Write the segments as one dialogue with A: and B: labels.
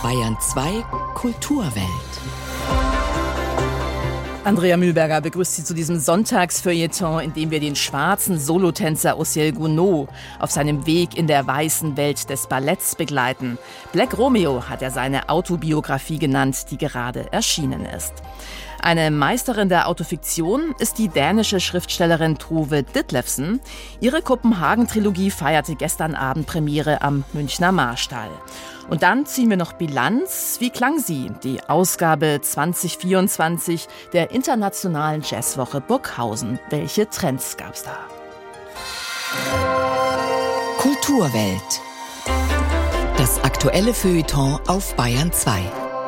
A: Bayern 2 Kulturwelt.
B: Andrea Mühlberger begrüßt Sie zu diesem Sonntagsfeuilleton, in dem wir den schwarzen Solotänzer Osiel Gounod auf seinem Weg in der weißen Welt des Balletts begleiten. Black Romeo hat er seine Autobiografie genannt, die gerade erschienen ist. Eine Meisterin der Autofiktion ist die dänische Schriftstellerin Tove Ditlevsen. Ihre Kopenhagen-Trilogie feierte gestern Abend Premiere am Münchner Marstall. Und dann ziehen wir noch Bilanz. Wie klang sie, die Ausgabe 2024 der Internationalen Jazzwoche Burghausen? Welche Trends gab's da?
A: Kulturwelt. Das aktuelle Feuilleton auf Bayern 2.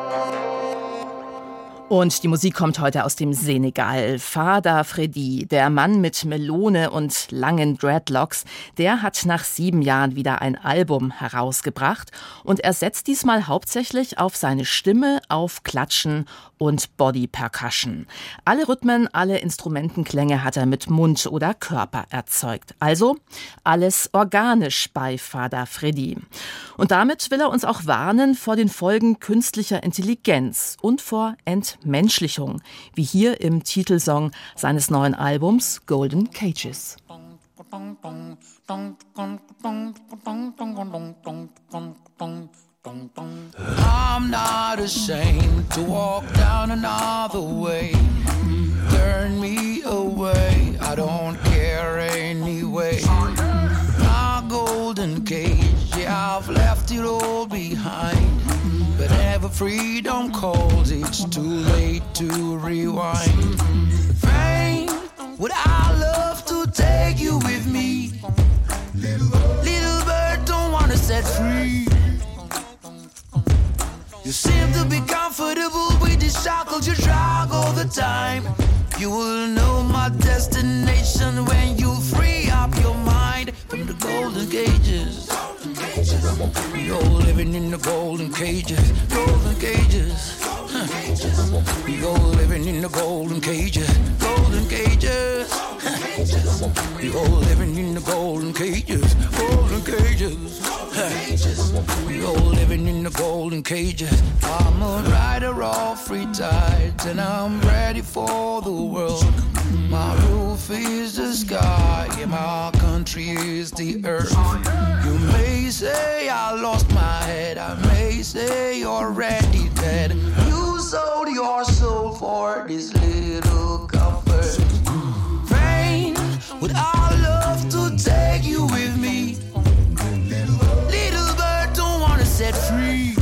B: Und die Musik kommt heute aus dem Senegal. Fada Freddy, der Mann mit Melone und langen Dreadlocks, der hat nach 7 Jahren wieder ein Album herausgebracht. Und er setzt diesmal hauptsächlich auf seine Stimme, auf Klatschen und Body Percussion. Alle Rhythmen, alle Instrumentenklänge hat er mit Mund oder Körper erzeugt. Also alles organisch bei Fada Freddy. Und damit will er uns auch warnen vor den Folgen künstlicher Intelligenz und vor Entmenschlichung, wie hier im Titelsong seines neuen Albums Golden Cages.
C: I'm not ashamed to walk down another way. Turn me away, I don't care anyway. My golden cage, yeah, I've left it all behind. But whenever freedom calls, it's too late to rewind. Fame, would I love to take you with me? Little bird, don't wanna set free. You seem to be comfortable with the shackles you drag all the time. You will know my destination when you free up your mind from the golden cages. We all living in the golden cages, golden cages. We all living in the golden cages, golden cages. We all living in the golden cages, golden cages. We all living in the golden cages. I'm a rider of free tides and I'm ready for the world. My roof is the sky and my country is the earth. You may say I lost my head, I may say you're already dead. You sold your soul for this little comfort. Rain, would I love to take you with me? Little bird, don't wanna set free.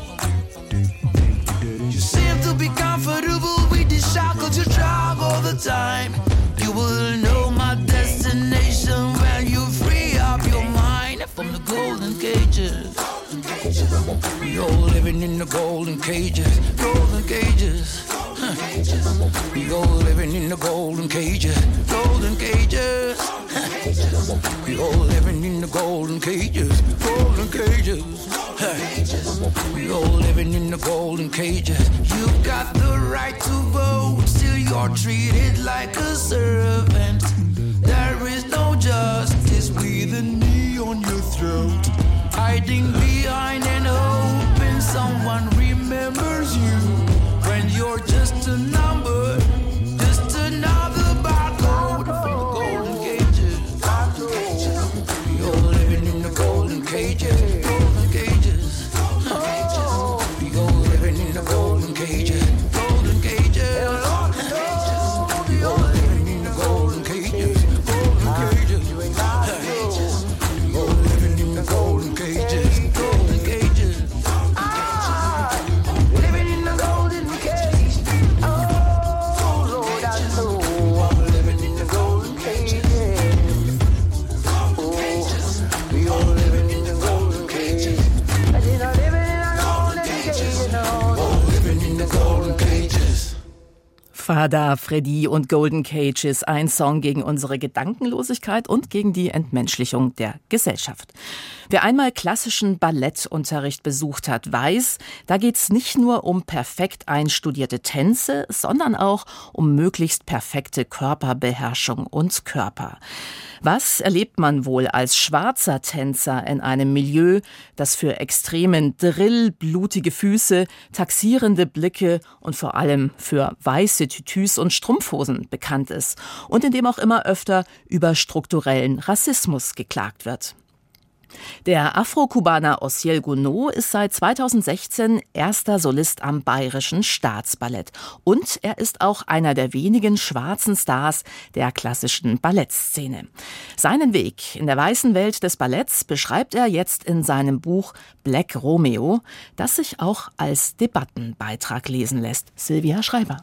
C: You seem to be comfortable with the shackles you drag all the time. You will know my destination when you free up your mind from the golden cages. We all living in the golden cages, golden cages. We all living in the golden cages, golden cages. We all living in the golden cages, golden cages. We all living in the golden cages. You got the right to vote, still you're treated like a servant. There is no justice with a knee on your throat. Hiding behind and hoping someone remembers you when you're just a number, just another barcode from the golden cages. We all living in the golden cages, golden cages. We all living in the golden cages, golden cages. We all living in the golden cages, golden cages. We all living in the golden cages, golden cages. Living in the golden cage. Oh Lord, I know I'm living in the golden cages. Oh, we all living in the golden cages. I did not live in a golden cage, no. All living in the golden cages.
B: Fada Freddy und Golden Cages, ein Song gegen unsere Gedankenlosigkeit und gegen die Entmenschlichung der Gesellschaft. Wer einmal klassischen Ballettunterricht besucht hat, weiß, da geht's nicht nur um perfekt einstudierte Tänze, sondern auch um möglichst perfekte Körperbeherrschung und Körper. Was erlebt man wohl als schwarzer Tänzer in einem Milieu, das für extremen Drill, blutige Füße, taxierende Blicke und vor allem für weiße Tütüs und Strumpfhosen bekannt ist und in dem auch immer öfter über strukturellen Rassismus geklagt wird? Der Afro-Kubaner Osiel Gounod ist seit 2016 erster Solist am Bayerischen Staatsballett. Und er ist auch einer der wenigen schwarzen Stars der klassischen Ballettszene. Seinen Weg in der weißen Welt des Balletts beschreibt er jetzt in seinem Buch Black Romeo, das sich auch als Debattenbeitrag lesen lässt. Silvia Schreiber.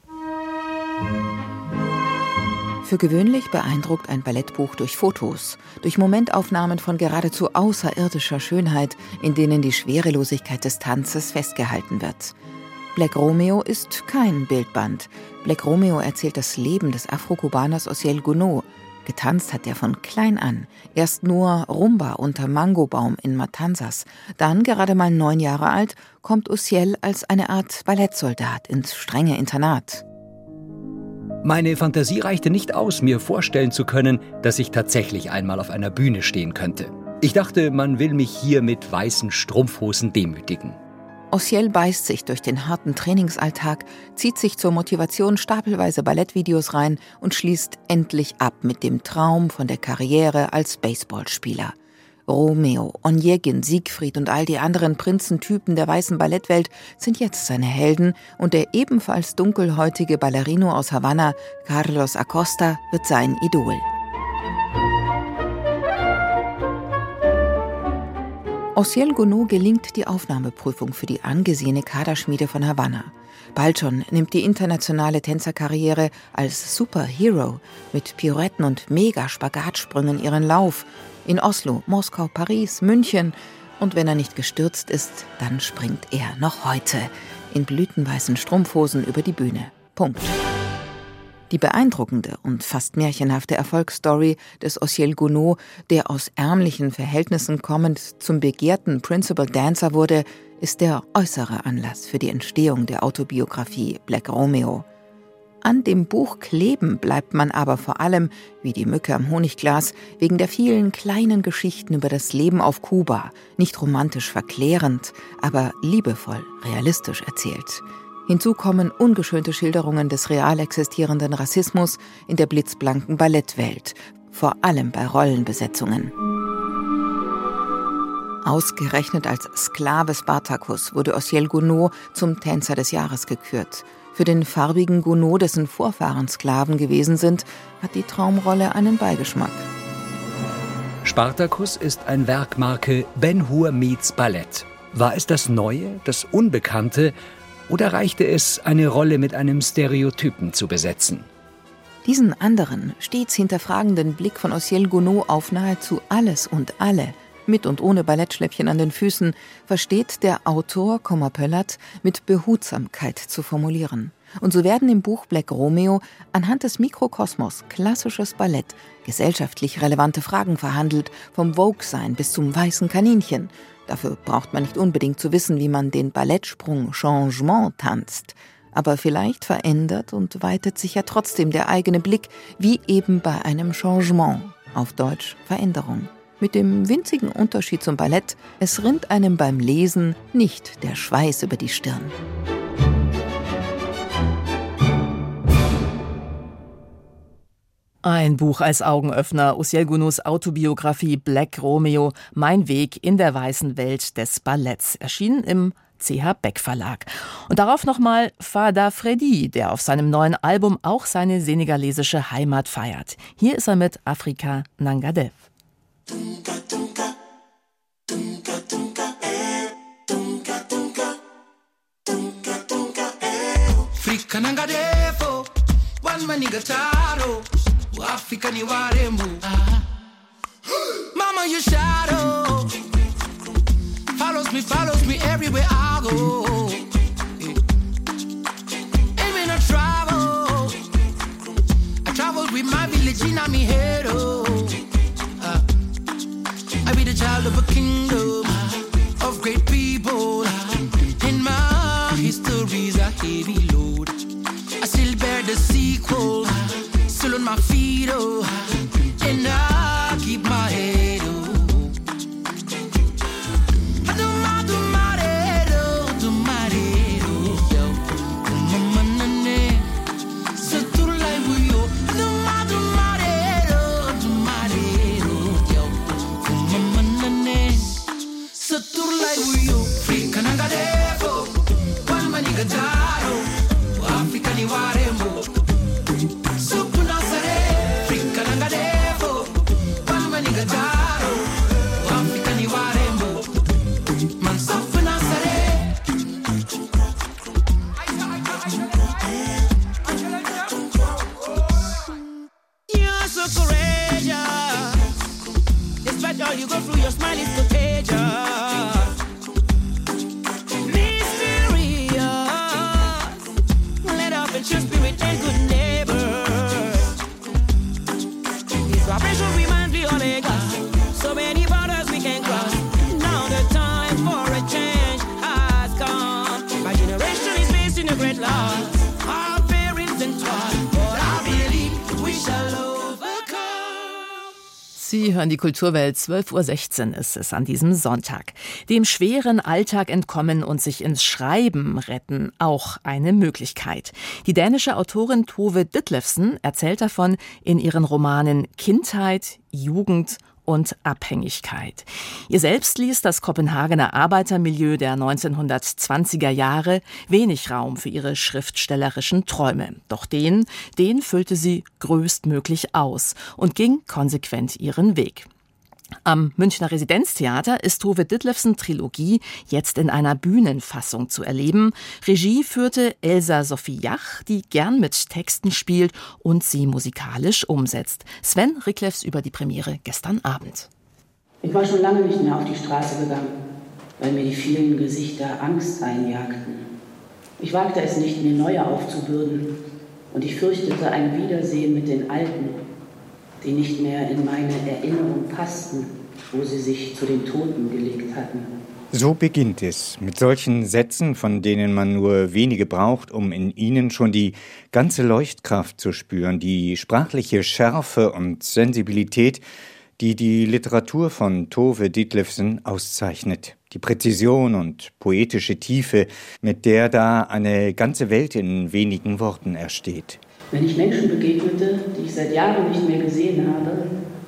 D: Für gewöhnlich beeindruckt ein Ballettbuch durch Fotos, durch Momentaufnahmen von geradezu außerirdischer Schönheit, in denen die Schwerelosigkeit des Tanzes festgehalten wird. Black Romeo ist kein Bildband. Black Romeo erzählt das Leben des Afro-Kubaners Osiel Gounod. Getanzt hat er von klein an. Erst nur Rumba unter Mangobaum in Matanzas. Dann, gerade mal 9 Jahre alt, kommt Osiel als eine Art Ballettsoldat ins strenge Internat.
E: Meine Fantasie reichte nicht aus, mir vorstellen zu können, dass ich tatsächlich einmal auf einer Bühne stehen könnte. Ich dachte, man will mich hier mit weißen Strumpfhosen demütigen.
D: Osiel beißt sich durch den harten Trainingsalltag, zieht sich zur Motivation stapelweise Ballettvideos rein und schließt endlich ab mit dem Traum von der Karriere als Baseballspieler. Romeo, Onegin, Siegfried und all die anderen Prinzentypen der weißen Ballettwelt sind jetzt seine Helden und der ebenfalls dunkelhäutige Ballerino aus Havanna, Carlos Acosta, wird sein Idol. Osiel Gounod gelingt die Aufnahmeprüfung für die angesehene Kaderschmiede von Havanna. Bald schon nimmt die internationale Tänzerkarriere als Superhero mit Pirouetten und Mega-Spagatsprüngen ihren Lauf. In Oslo, Moskau, Paris, München. Und wenn er nicht gestürzt ist, dann springt er noch heute in blütenweißen Strumpfhosen über die Bühne. Punkt. Die beeindruckende und fast märchenhafte Erfolgsstory des Osiel Gounod, der aus ärmlichen Verhältnissen kommend zum begehrten Principal Dancer wurde, ist der äußere Anlass für die Entstehung der Autobiografie Black Romeo. An dem Buch kleben bleibt man aber vor allem, wie die Mücke am Honigglas, wegen der vielen kleinen Geschichten über das Leben auf Kuba, nicht romantisch verklärend, aber liebevoll, realistisch erzählt. Hinzu kommen ungeschönte Schilderungen des real existierenden Rassismus in der blitzblanken Ballettwelt, vor allem bei Rollenbesetzungen. Ausgerechnet als Sklave Spartacus wurde Osiel Gounod zum Tänzer des Jahres gekürt. Für den farbigen Gounod, dessen Vorfahren Sklaven gewesen sind, hat die Traumrolle einen Beigeschmack.
E: Spartacus ist ein Werkmarke Ben-Hur meets Ballett. War es das Neue, das Unbekannte, oder reichte es, eine Rolle mit einem Stereotypen zu besetzen?
D: Diesen anderen, stets hinterfragenden Blick von Osiel Gounod auf nahezu alles und alle, mit und ohne Ballettschläppchen an den Füßen, versteht der Autor Pöllert mit Behutsamkeit zu formulieren. Und so werden im Buch Black Romeo anhand des Mikrokosmos klassisches Ballett gesellschaftlich relevante Fragen verhandelt, vom Vogue-Sein bis zum weißen Kaninchen. Dafür braucht man nicht unbedingt zu wissen, wie man den Ballettsprung Changement tanzt. Aber vielleicht verändert und weitet sich ja trotzdem der eigene Blick, wie eben bei einem Changement, auf Deutsch Veränderung. Mit dem winzigen Unterschied zum Ballett, es rinnt einem beim Lesen nicht der Schweiß über die Stirn.
B: Ein Buch als Augenöffner, Osiel Gounods Autobiografie Black Romeo, Mein Weg in der weißen Welt des Balletts, erschienen im CH Beck Verlag. Und darauf nochmal Fada Freddy, der auf seinem neuen Album auch seine senegalesische Heimat feiert. Hier ist er mit Afrika Nangadev. Tunka tunka, tunka tunka, tunka tunka, tunka tunka,
C: Afrika Nangadevo, one maniga taro, Afrika ni warembu. Mama you shadow, follows me everywhere I go. Ain't been no travel, I traveled with my village in my head. I be the child all of a kingdom of great people. In my history's a heavy load. I still bear the sequel, still on my feet, oh, and I keep my head, oh. You go through, your smile is contagious. Mysterious. Let up and true spirit and good neighbors. This vibration reminds me of Lagos. So many borders we can cross. Now the time for a change has come. My generation is facing a great loss. Our parents and taught, but I believe we shall overcome.
B: Sie hören die Kulturwelt, 12:16 Uhr ist es an diesem Sonntag. Dem schweren Alltag entkommen und sich ins Schreiben retten, auch eine Möglichkeit. Die dänische Autorin Tove Ditlevsen erzählt davon in ihren Romanen Kindheit, Jugend und Abhängigkeit. Ihr selbst ließ das Kopenhagener Arbeitermilieu der 1920er Jahre wenig Raum für ihre schriftstellerischen Träume. Doch den füllte sie größtmöglich aus und ging konsequent ihren Weg. Am Münchner Residenztheater ist Tove Ditlevsen Trilogie jetzt in einer Bühnenfassung zu erleben. Regie führte Elsa Sophie Jach, die gern mit Texten spielt und sie musikalisch umsetzt. Sven Riklefs über die Premiere gestern Abend.
F: Ich war schon lange nicht mehr auf die Straße gegangen, weil mir die vielen Gesichter Angst einjagten. Ich wagte es nicht, mir neue aufzubürden, und ich fürchtete ein Wiedersehen mit den Alten, die nicht mehr in meine Erinnerung passten, wo sie sich zu den Toten gelegt hatten.
G: So beginnt es, mit solchen Sätzen, von denen man nur wenige braucht, um in ihnen schon die ganze Leuchtkraft zu spüren, die sprachliche Schärfe und Sensibilität, die die Literatur von Tove Ditlevsen auszeichnet. Die Präzision und poetische Tiefe, mit der da eine ganze Welt in wenigen Worten ersteht.
F: Wenn ich Menschen begegnete, die ich seit Jahren nicht mehr gesehen habe,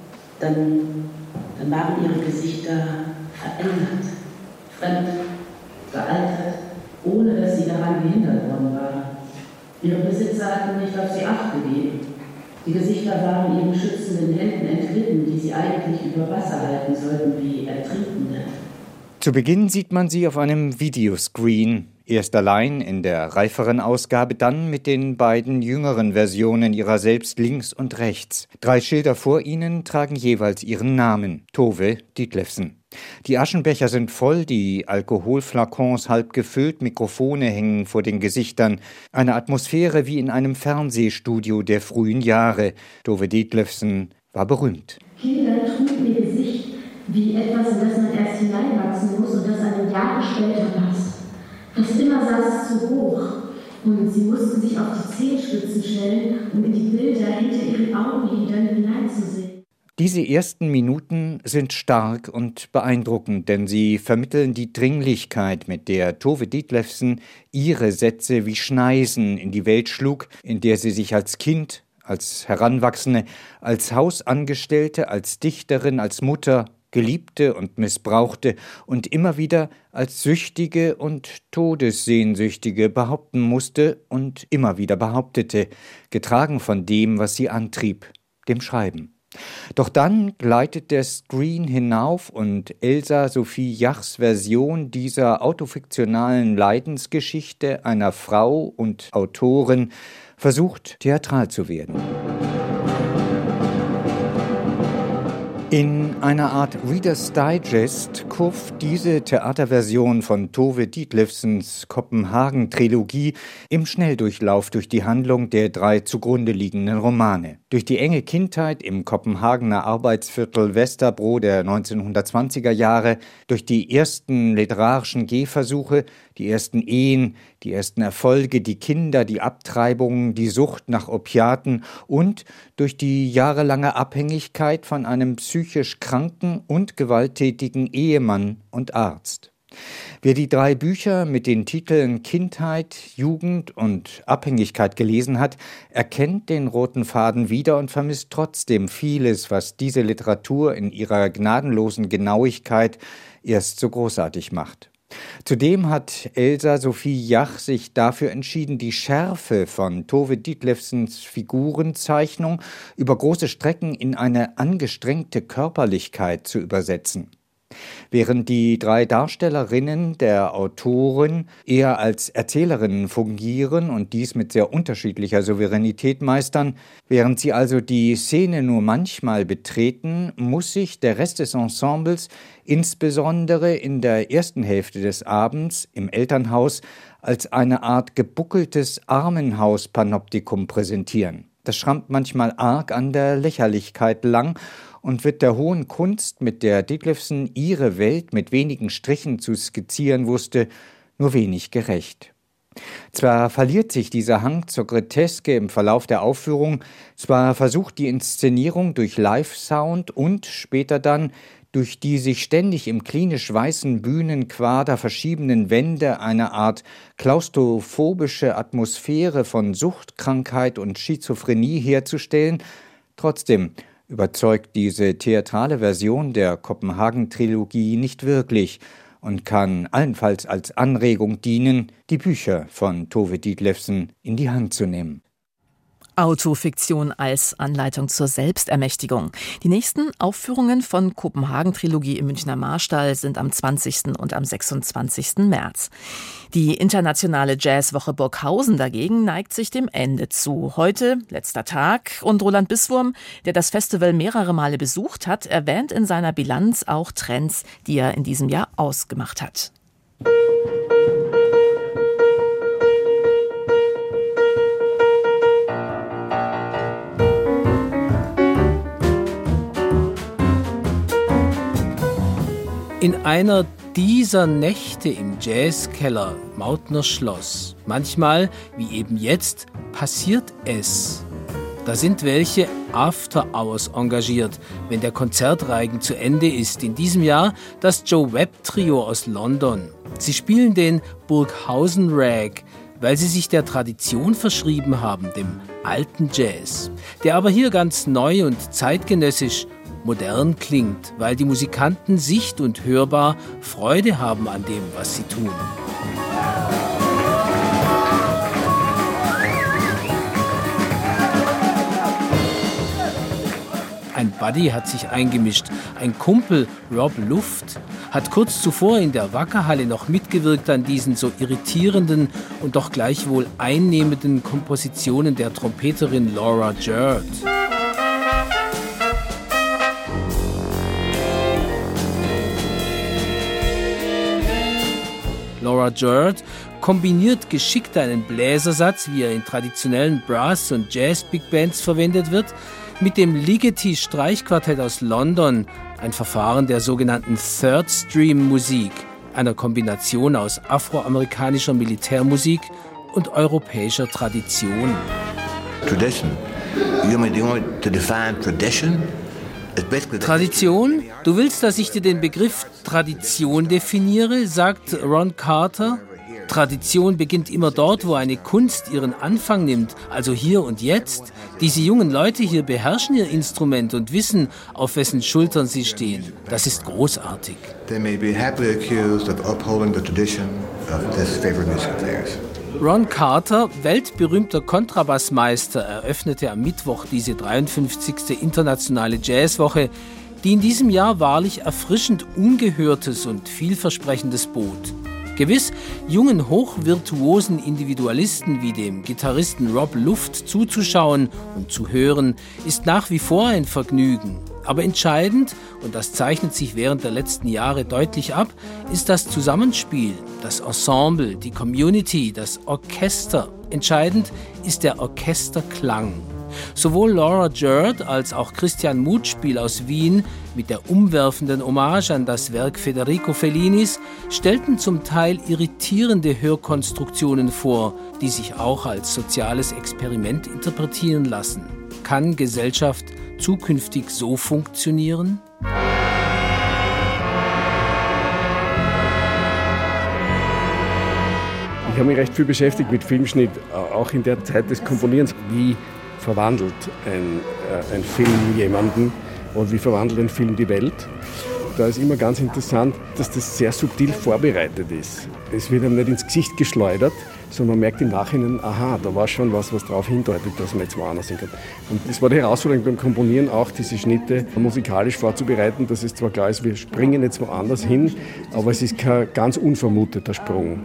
F: dann waren ihre Gesichter verändert, fremd, gealtert, ohne dass sie daran gehindert worden waren. Ihre Besitzer hatten nicht auf sie Acht gegeben. Die Gesichter waren ihren schützenden Händen entglitten, die sie eigentlich über Wasser halten sollten wie Ertrinkende.
G: Zu Beginn sieht man sie auf einem Videoscreen, erst allein in der reiferen Ausgabe, dann mit den beiden jüngeren Versionen ihrer selbst links und rechts. 3 Schilder vor ihnen tragen jeweils ihren Namen, Tove Ditlevsen. Die Aschenbecher sind voll, die Alkoholflakons halb gefüllt, Mikrofone hängen vor den Gesichtern. Eine Atmosphäre wie in einem Fernsehstudio der frühen Jahre. Tove Ditlevsen war berühmt.
H: Kinder trugen ihr Gesicht wie etwas, in das man erst hineinwachsen muss und das einem Jahre später passt. Fast immer saß es zu hoch und sie mussten sich auf die Zehenspitzen stellen, um in die Bilder hinter ihren Augenlidern hineinzusehen.
G: Diese ersten Minuten sind stark und beeindruckend, denn sie vermitteln die Dringlichkeit, mit der Tove Ditlevsen ihre Sätze wie Schneisen in die Welt schlug, in der sie sich als Kind, als Heranwachsende, als Hausangestellte, als Dichterin, als Mutter, Geliebte und Missbrauchte und immer wieder als Süchtige und Todessehnsüchtige behaupten musste und immer wieder behauptete, getragen von dem, was sie antrieb, dem Schreiben. Doch dann gleitet der Screen hinauf und Elsa Sophie Jachs Version dieser autofiktionalen Leidensgeschichte einer Frau und Autorin versucht, theatral zu werden. In einer Art Reader's Digest kurft diese Theaterversion von Tove Ditlevsens Kopenhagen-Trilogie im Schnelldurchlauf durch die Handlung der 3 zugrunde liegenden Romane. Durch die enge Kindheit im Kopenhagener Arbeitsviertel Vesterbro der 1920er Jahre, durch die ersten literarischen Gehversuche, die ersten Ehen, die ersten Erfolge, die Kinder, die Abtreibungen, die Sucht nach Opiaten und durch die jahrelange Abhängigkeit von einem psychisch kranken und gewalttätigen Ehemann und Arzt. Wer die 3 Bücher mit den Titeln Kindheit, Jugend und Abhängigkeit gelesen hat, erkennt den roten Faden wieder und vermisst trotzdem vieles, was diese Literatur in ihrer gnadenlosen Genauigkeit erst so großartig macht. Zudem hat Elsa Sophie Jach sich dafür entschieden, die Schärfe von Tove Ditlevsens Figurenzeichnung über große Strecken in eine angestrengte Körperlichkeit zu übersetzen. Während die 3 Darstellerinnen der Autorin eher als Erzählerinnen fungieren und dies mit sehr unterschiedlicher Souveränität meistern, während sie also die Szene nur manchmal betreten, muss sich der Rest des Ensembles insbesondere in der ersten Hälfte des Abends im Elternhaus als eine Art gebuckeltes Armenhaus-Panoptikum präsentieren. Das schrammt manchmal arg an der Lächerlichkeit lang und wird der hohen Kunst, mit der Ditlevsen ihre Welt mit wenigen Strichen zu skizzieren wusste, nur wenig gerecht. Zwar verliert sich dieser Hang zur Groteske im Verlauf der Aufführung, zwar versucht die Inszenierung durch Live-Sound und später dann durch die sich ständig im klinisch weißen Bühnenquader verschiebenden Wände eine Art klaustrophobische Atmosphäre von Suchtkrankheit und Schizophrenie herzustellen, trotzdem überzeugt diese theatrale Version der Kopenhagen-Trilogie nicht wirklich und kann allenfalls als Anregung dienen, die Bücher von Tove Ditlevsen in die Hand zu nehmen.
B: Autofiktion als Anleitung zur Selbstermächtigung. Die nächsten Aufführungen von Kopenhagen-Trilogie im Münchner Marstall sind am 20. und am 26. März. Die internationale Jazzwoche Burghausen dagegen neigt sich dem Ende zu. Heute, letzter Tag, und Roland Bisswurm, der das Festival mehrere Male besucht hat, erwähnt in seiner Bilanz auch Trends, die er in diesem Jahr ausgemacht hat.
I: In einer dieser Nächte im Jazzkeller Mautner Schloss, manchmal, wie eben jetzt, passiert es. Da sind welche After Hours engagiert, wenn der Konzertreigen zu Ende ist. In diesem Jahr das Joe Webb Trio aus London. Sie spielen den Burghausen Rag, weil sie sich der Tradition verschrieben haben, dem alten Jazz, der aber hier ganz neu und zeitgenössisch modern klingt, weil die Musikanten sicht- und hörbar Freude haben an dem, was sie tun. Ein Buddy hat sich eingemischt. Ein Kumpel, Rob Luft, hat kurz zuvor in der Wackerhalle noch mitgewirkt an diesen so irritierenden und doch gleichwohl einnehmenden Kompositionen der Trompeterin Laura Jerd. Laura Jerd kombiniert geschickt einen Bläsersatz, wie er in traditionellen Brass- und Jazz-Big-Bands verwendet wird, mit dem Ligeti-Streichquartett aus London, ein Verfahren der sogenannten Third-Stream-Musik, einer Kombination aus afroamerikanischer Militärmusik und europäischer Tradition.
J: Tradition. You want to define tradition?
I: Tradition? Du willst, dass ich dir den Begriff Tradition definiere, sagt Ron Carter. Tradition beginnt immer dort, wo eine Kunst ihren Anfang nimmt, also hier und jetzt. Diese jungen Leute hier beherrschen ihr Instrument und wissen, auf wessen Schultern sie stehen. Das ist großartig.
J: They may be happily accused of upholding the tradition of this favorite music of theirs.
I: Ron Carter, weltberühmter Kontrabassmeister, eröffnete am Mittwoch diese 53. internationale Jazzwoche, die in diesem Jahr wahrlich erfrischend Ungehörtes und Vielversprechendes bot. Gewiss, jungen, hochvirtuosen Individualisten wie dem Gitarristen Rob Luft zuzuschauen und zu hören, ist nach wie vor ein Vergnügen. Aber entscheidend, und das zeichnet sich während der letzten Jahre deutlich ab, ist das Zusammenspiel, das Ensemble, die Community, das Orchester. Entscheidend ist der Orchesterklang. Sowohl Laura Jurd als auch Christian Mutspiel aus Wien mit der umwerfenden Hommage an das Werk Federico Fellinis stellten zum Teil irritierende Hörkonstruktionen vor, die sich auch als soziales Experiment interpretieren lassen. Kann Gesellschaft zukünftig so funktionieren?
K: Ich habe mich recht viel beschäftigt mit Filmschnitt, auch in der Zeit des Komponierens. Wie verwandelt ein Film jemanden und wie verwandelt ein Film die Welt? Da ist immer ganz interessant, dass das sehr subtil vorbereitet ist. Es wird einem nicht ins Gesicht geschleudert, sondern man merkt im Nachhinein, aha, da war schon was darauf hindeutet, dass man jetzt woanders hin kann. Und das war die Herausforderung beim Komponieren, auch diese Schnitte musikalisch vorzubereiten, dass es zwar klar ist, wir springen jetzt woanders hin, aber es ist kein ganz unvermuteter Sprung.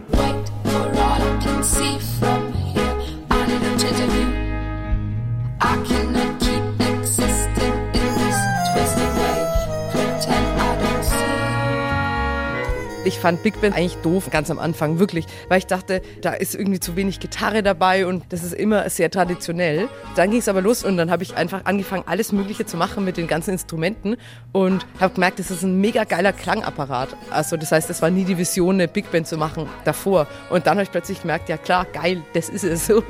L: Ich fand Big Band eigentlich doof, ganz am Anfang, wirklich, weil ich dachte, da ist irgendwie zu wenig Gitarre dabei und das ist immer sehr traditionell. Dann ging es aber los und dann habe ich einfach angefangen, alles Mögliche zu machen mit den ganzen Instrumenten und habe gemerkt, das ist ein mega geiler Klangapparat. Also das heißt, es war nie die Vision, eine Big Band zu machen davor. Und dann habe ich plötzlich gemerkt, ja klar, geil, das ist es so.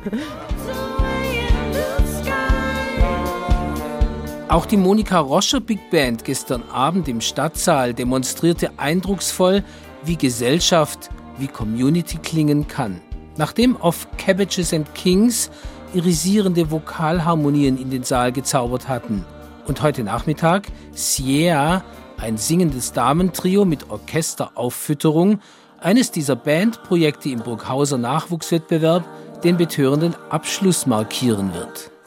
I: Auch die Monika Roscher Big Band gestern Abend im Stadtsaal demonstrierte eindrucksvoll, wie Gesellschaft, wie Community klingen kann. Nachdem auf Cabbages and Kings irisierende Vokalharmonien in den Saal gezaubert hatten. Und heute Nachmittag Sierra, ein singendes Damentrio mit Orchesterauffütterung, eines dieser Bandprojekte im Burghauser Nachwuchswettbewerb, den betörenden Abschluss markieren wird.